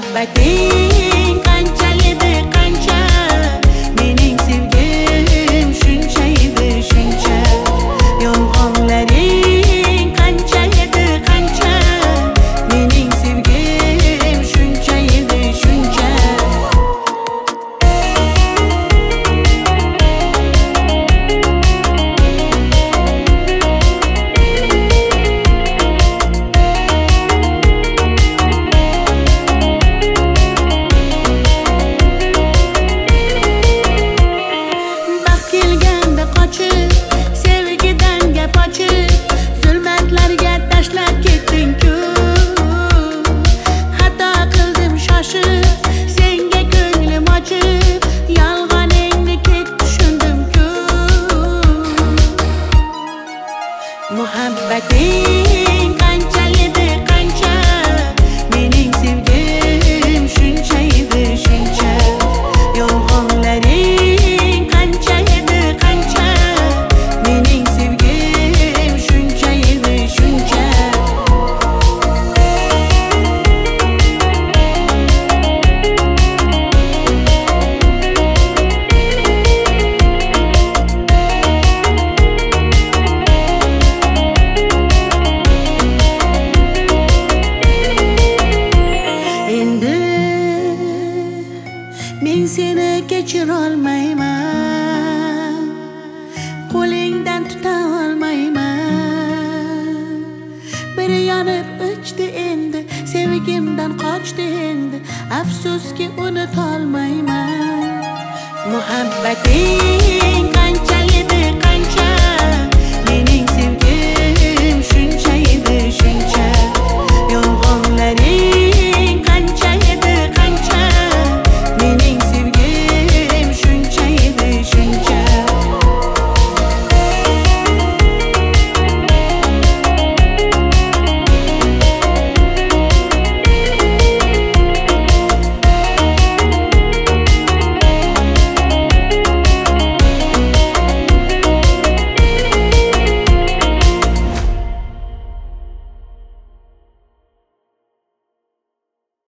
Muhabbating qancha edi qancha, mening sevgim shuncha edi shuncha. Yolg'onlaring qancha edi qancha, mening sevgim shuncha edi shuncha. Muhabbating qancha edi qancha, mening sevgim shuncha edi shuncha. Yolg'onlaring qancha edi qancha, mening sevgim shuncha edi shuncha. Men seni kechira olmayman, qo'lingdan tuta olmayman. Bir yonib o'chdi endi, sevgimdan qochdi endi, afsuski unutolmayman. Muhabbating